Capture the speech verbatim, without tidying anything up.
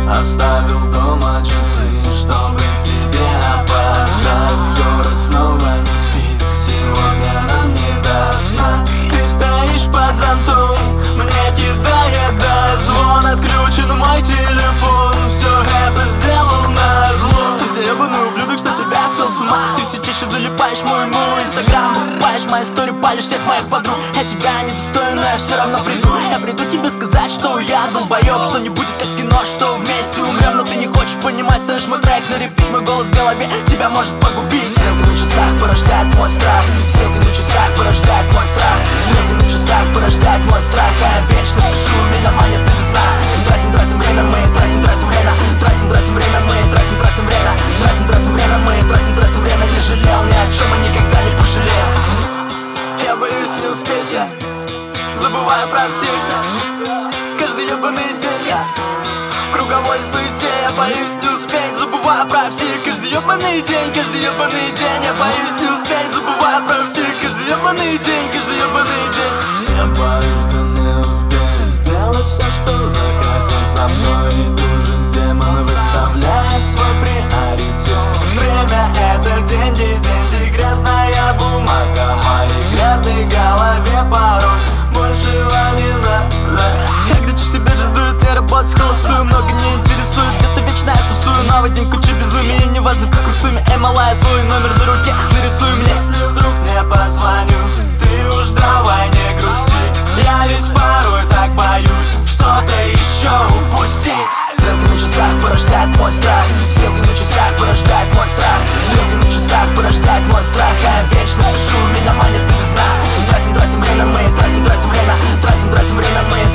Оставил дома часы, чтобы к тебе опоздать. Город снова не спит, сегодня нам не до сна. Ты стоишь под зонтом, мне кидает дозвон. Отключен мой телефон, все это сделал назло. Ты ебаный ублюдок, что тебя свел с ума. Ты все чаще залипаешь в мой мой инстаграм, покупаешь мои истории, палишь всех моих подруг. Я тебя не достою, но я все равно приду. Я приду тебе сказать, что я долбоеб, что не будет как кино, что вместе умрем. Но ты не хочешь понимать, ставишь мой трек на репит. Мой голос в голове тебя может погубить. Стрелки на часах порождают мой страх. Стрелки на часах порождают мой страх. Стрелки на часах порождают мой страх. А я вечно спешу, меня манит новизна. Тратим, тратим время, мы тратим, тратим время. Тратим, тратим время, мы тратим, тратим время. Тратим, тратим время, мы тратим, тратим время. Не жалел ни о чем и никогда не пожалел. Я боюсь не успеть, я забываю про всех. Каждый ебаный день я в круговой суете. Я боюсь не успеть, забываю про всех. Каждый ебаный день, каждый ебаный день. Я боюсь не успеть, забываю про всех. Каждый ебаный день, каждый ебаный день. Я боюсь, что не успею сделать все, что захотел. Со мной и дружит демон, выставляя свой приоритет. Время — это деньги, деньги, грязная бумага. В моей грязной голове порой большего не надо. Я кричу себе, жизнь дует, не работать холостую. Много не интересует, где-то вечно я тусую. Новый день, куча безумия, неважно в какой сумме. Эй, малая, свой номер на руке нарисуй мне. Если вдруг не позвоню, ты уж давай не грусти. Я ведь порой так боюсь что-то еще упустить. Стрелки на часах порождают мой страх. Стрелки на часах порождают мой страх. Стрелки на часах порождают мой страх. А я вечно спешу, меня манит новизна. Тратим, тратим время, мы тратим, тратим время. Тратим, тратим время, мы